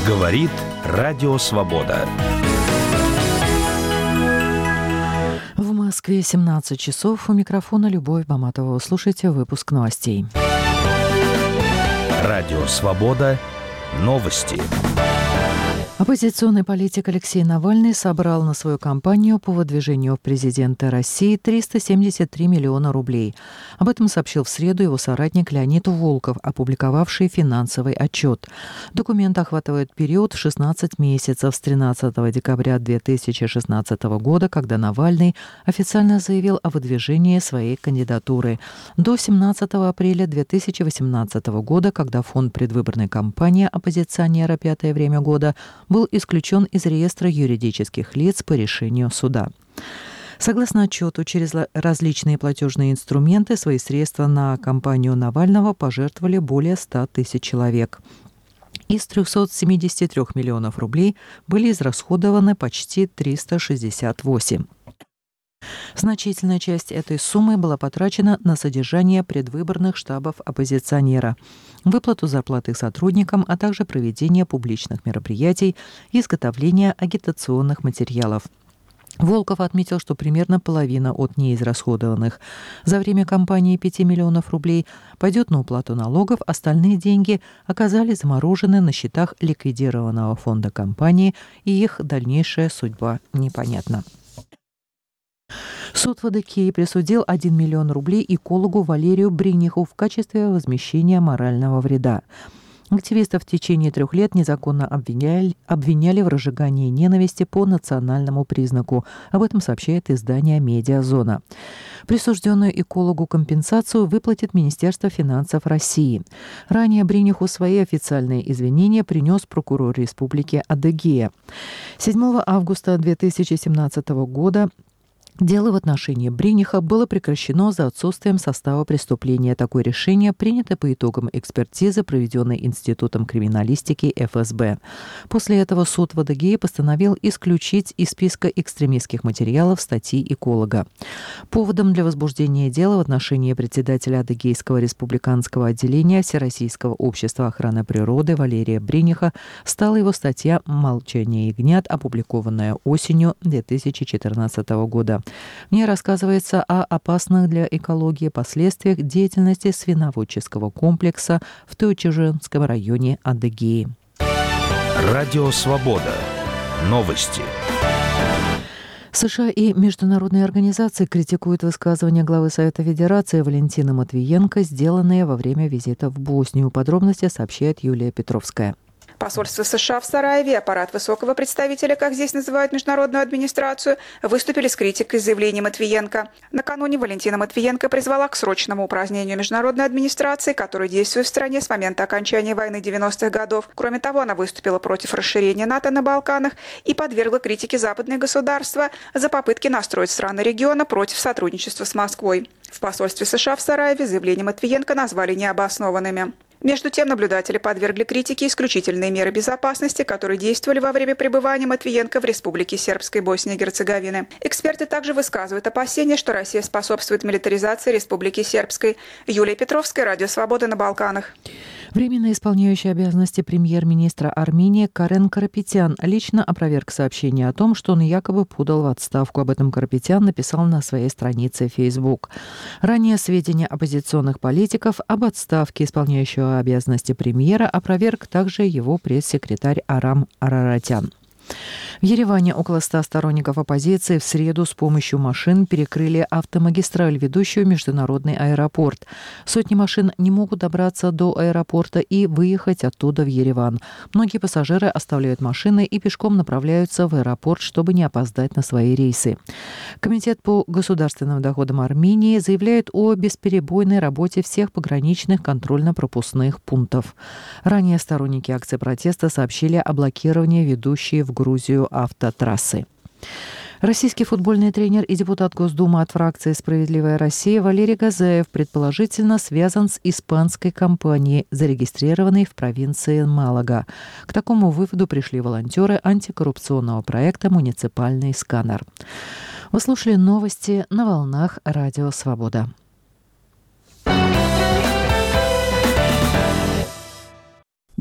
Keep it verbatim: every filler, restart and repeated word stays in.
Говорит Радио Свобода. В Москве семнадцать часов. У микрофона Любовь Баматова. Слушайте выпуск новостей. Радио Свобода. Новости. Оппозиционный политик Алексей Навальный собрал на свою кампанию по выдвижению в президенты России триста семьдесят три миллиона рублей. Об этом сообщил в среду его соратник Леонид Волков, опубликовавший финансовый отчет. Документ охватывает период в шестнадцать месяцев с тринадцатого декабря две тысячи шестнадцатого года, когда Навальный официально заявил о выдвижении своей кандидатуры, до семнадцатого апреля две тысячи восемнадцатого года, когда фонд предвыборной кампании оппозиционера «Пятое время года» был исключен из реестра юридических лиц по решению суда. Согласно отчету, через различные платежные инструменты свои средства на кампанию Навального пожертвовали более ста тысяч человек. Из трехсот семидесяти трёх миллионов рублей были израсходованы почти триста шестьдесят восемь. Значительная часть этой суммы была потрачена на содержание предвыборных штабов оппозиционера, выплату зарплат их сотрудникам, а также проведение публичных мероприятий и изготовление агитационных материалов. Волков отметил, что примерно половина от неизрасходованных за время кампании пяти миллионов рублей пойдет на уплату налогов, остальные деньги оказались заморожены на счетах ликвидированного фонда кампании, и их дальнейшая судьба непонятна. Суд в Адыгее присудил один миллион рублей экологу Валерию Бриниху в качестве возмещения морального вреда. Активистов в течение трех лет незаконно обвиняли, обвиняли в разжигании ненависти по национальному признаку. Об этом сообщает издание «Медиазона». Присужденную экологу компенсацию выплатит Министерство финансов России. Ранее Бриниху свои официальные извинения принес прокурор Республики Адыгея. седьмого августа две тысячи семнадцатого года дело в отношении Бриниха было прекращено за отсутствием состава преступления. Такое решение принято по итогам экспертизы, проведенной Институтом криминалистики эф эс бэ. После этого суд в Адыгее постановил исключить из списка экстремистских материалов статьи эколога. Поводом для возбуждения дела в отношении председателя Адыгейского республиканского отделения Всероссийского общества охраны природы Валерия Бриниха стала его статья «Молчание ягнят», опубликованная осенью две тысячи четырнадцатого года. В ней рассказывается о опасных для экологии последствиях деятельности свиноводческого комплекса в Тойчужинском районе Адыгеи. Радио Свобода. Новости. США и международные организации критикуют высказывания главы Совета Федерации Валентины Матвиенко, сделанные во время визита в Боснию. Подробности сообщает Юлия Петровская. Посольство США в Сараеве и аппарат высокого представителя, как здесь называют международную администрацию, выступили с критикой заявлений Матвиенко. Накануне Валентина Матвиенко призвала к срочному упразднению международной администрации, которая действует в стране с момента окончания войны девяностых годов. Кроме того, она выступила против расширения НАТО на Балканах и подвергла критике западные государства за попытки настроить страны региона против сотрудничества с Москвой. В посольстве США в Сараеве заявления Матвиенко назвали необоснованными. Между тем, наблюдатели подвергли критике исключительные меры безопасности, которые действовали во время пребывания Матвиенко в Республике Сербской Боснии и Герцеговины. Эксперты также высказывают опасения, что Россия способствует милитаризации Республики Сербской. Юлия Петровская, Радио Свобода на Балканах. Временно исполняющий обязанности премьер-министра Армении Карен Карапетян лично опроверг сообщение о том, что он якобы подал в отставку. Об этом Карапетян написал на своей странице в Facebook. Ранее сведения оппозиционных политиков об отставке исполняющего обязанности премьера опроверг также его пресс-секретарь Арам Араратян. В Ереване около ста сторонников оппозиции в среду с помощью машин перекрыли автомагистраль, ведущую в международный аэропорт. Сотни машин не могут добраться до аэропорта и выехать оттуда в Ереван. Многие пассажиры оставляют машины и пешком направляются в аэропорт, чтобы не опоздать на свои рейсы. Комитет по государственным доходам Армении заявляет о бесперебойной работе всех пограничных контрольно-пропускных пунктов. Ранее сторонники акции протеста сообщили о блокировании ведущей в Грузию автотрассы. Российский футбольный тренер и депутат Госдумы от фракции «Справедливая Россия» Валерий Газаев предположительно связан с испанской компанией, зарегистрированной в провинции Малага. К такому выводу пришли волонтеры антикоррупционного проекта «Муниципальный сканер». Вы слушали новости на волнах Радио Свобода.